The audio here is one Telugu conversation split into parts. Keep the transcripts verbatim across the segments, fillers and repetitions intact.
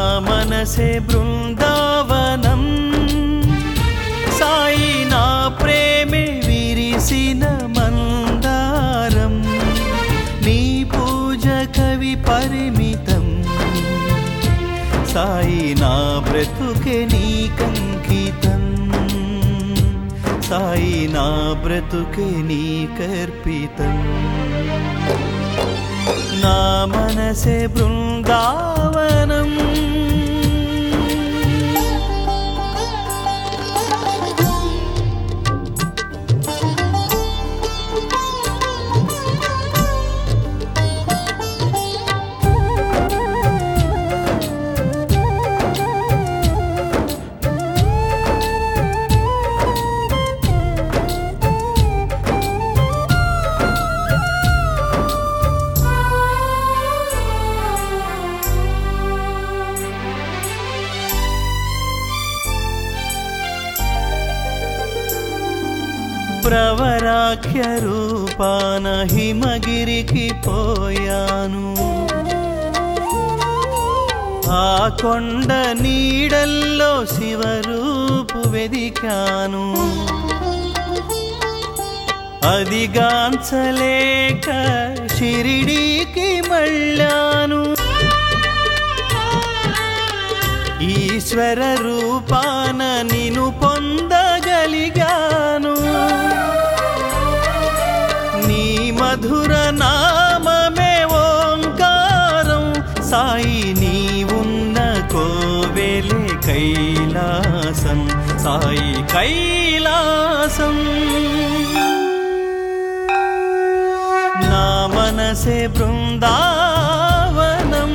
మనసే బృందావనం సాయి నా ప్రేమే విరిసిన మందారం నీ పూజ కవి పరిమితం సాయి నా బ్రతుకే నీకంకితం సాయి నా బ్రతుకే నీకర్పితం నా మనసే బృందావనం ప్రవరాఖ్య రూపాన హిమగిరికి పోయాను ఆ కొండ నీడల్లో శివరూపు వెదికాను అదిగాంచలేక షిరిడీకి మళ్ళాను ఈశ్వర రూపాన నిన్ను పొందగలిగాను నీ మధుర నామమే ఓంకారం సాయి నీ ఉన్న కోవెలే కైలాసం సాయి కైలాసం నా మనసే బృందావనం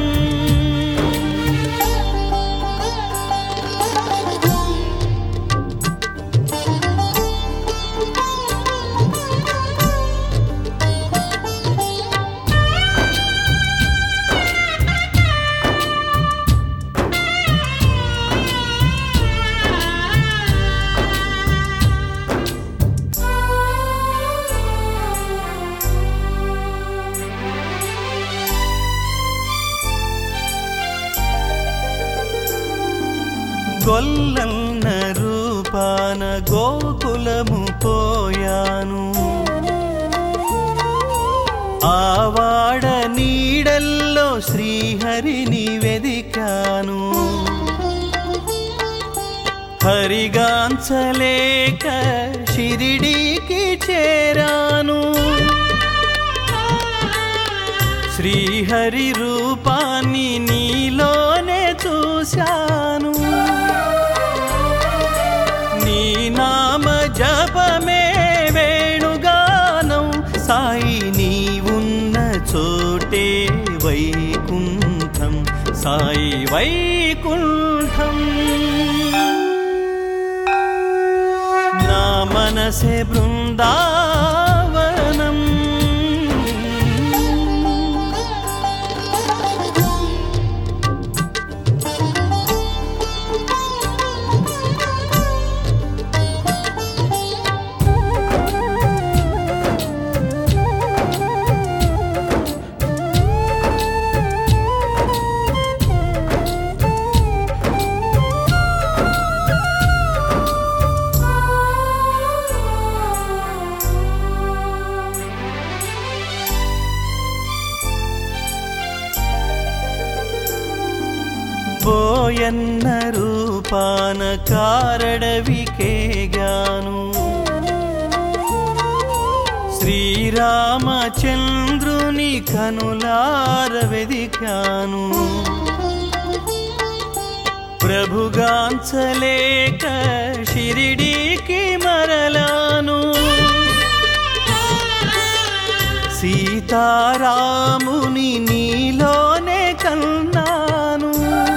గొల్లన్న రూపాన గోకులము పోయాను ఆవాడ నీడల్లో శ్రీహరిని వెదికాను హరిగాంచలేక షిరిడీకి చేరాను శ్రీహరి రూపాన్ని నీలోనే చూశాను నీ నామ జపమే వేణుగానం సాయి నీ ఉన్న చోటే వైకుంఠం సాయి వైకుంఠం నా మనసే బృందావనం బోయన్న రూపాన కారడవికేగాను శ్రీరామచంద్రుని కనులార వెదికాను ప్రభుగాంచలేక షిరిడీకి మరలాను సీతారాముని నీలోనే కన్నాను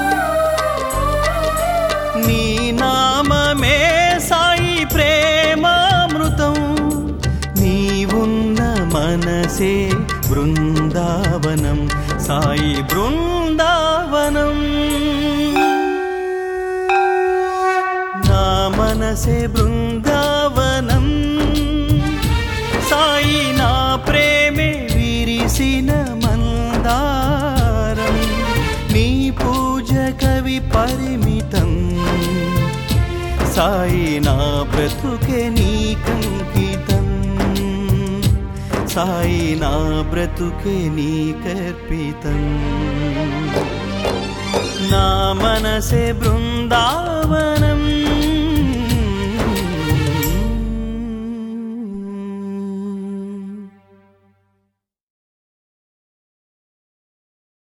నీ నామమే సాయి ప్రేమామృతం నీ ఉన్న మనసే బృందావనం సాయి బృందావనం నా మనసే బృందావనం సాయి నా ప్రేమే విరిసిన మందారం నీ పూజ కవి పరిమితం సాయి నా బ్రతుకే నీకంకితం సాయి నా బ్రతుకే నీకర్పితం నా మనసే బృందావనం